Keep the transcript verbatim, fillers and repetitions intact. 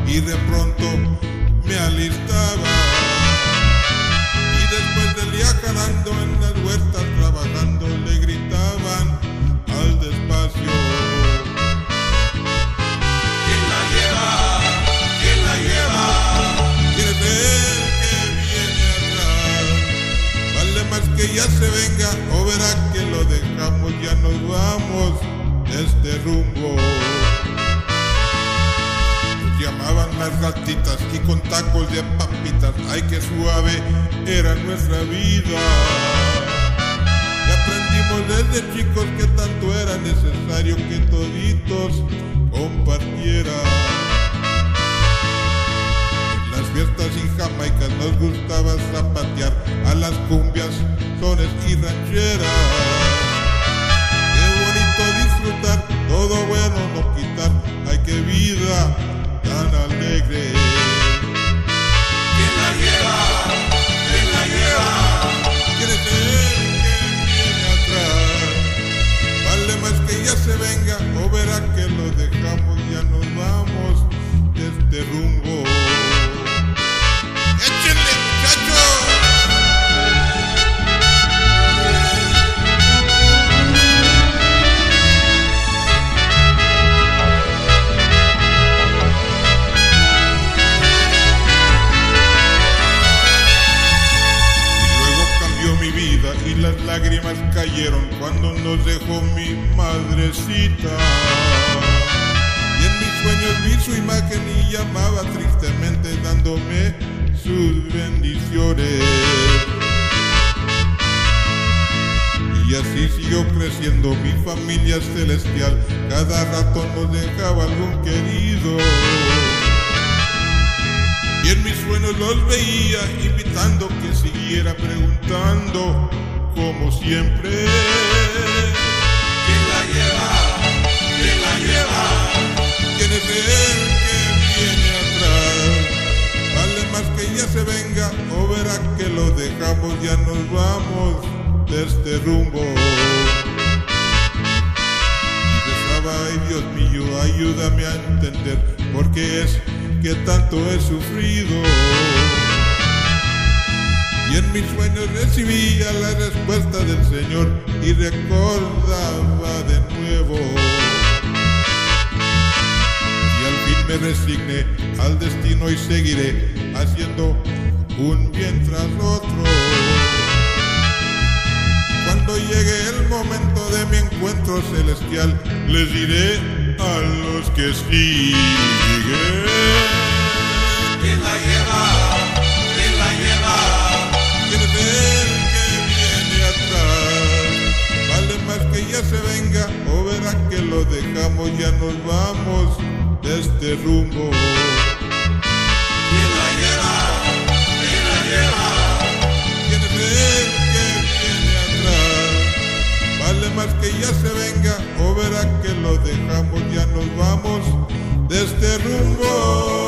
y de pronto me alistaba. Y después del día jalando en las huertas trabajando le gritaban al despacio: ¿quién la lleva? ¿quién la lleva? ¿Quién es el que viene atrás? Vale más que ya se venga o verá que lo dejamos, ya nos vamos de este rumbo. Llamaban las ratitas y con tacos de papitas, ay que suave era nuestra vida. Y aprendimos desde chicos que tanto era necesario que toditos compartieran. En las fiestas y jamaicas nos gustaba zapatear a las cumbias, sones y rancheras. Qué bonito disfrutar, todo bueno no quitar, ay qué vida tan alegre. ¿quién la lleva? ¿quién la lleva? ¿Quién es el que viene atrás? Vale más que ya se venga o verá que lo dejamos, ya nos vamos de este rumbo. ¡Échenle, muchachos! Y las lágrimas cayeron cuando nos dejó mi madrecita. Y en mis sueños vi su imagen y llamaba tristemente dándome sus bendiciones. Y así siguió creciendo mi familia celestial, cada rato nos dejaba algún querido. Y en mis sueños los veía invitando que siguiera preguntando como siempre: ¿quién la lleva? ¿quién la lleva? ¿Quién es el que viene atrás? Vale más que ya se venga o verá que lo dejamos, ya nos vamos de este rumbo. Y rezaba: ay Dios mío, ayúdame a entender por qué es que tanto he sufrido. Y en mis sueños recibía la respuesta del Señor y recordaba de nuevo. Y al fin me resigné al destino y seguiré haciendo un bien tras otro. Cuando llegue el momento de mi encuentro celestial, les diré a los que siguen: ¿quién la lleva? ¿quién la lleva? ¿quién es el que viene atrás? Vale más que ya se venga o verá que lo dejamos, ya nos vamos de este rumbo. ¿quién la lleva? ¿quién la lleva? ¿Quién es el que viene atrás? Vale más que ya se venga o verá que lo dejamos, ya nos vamos de este rumbo.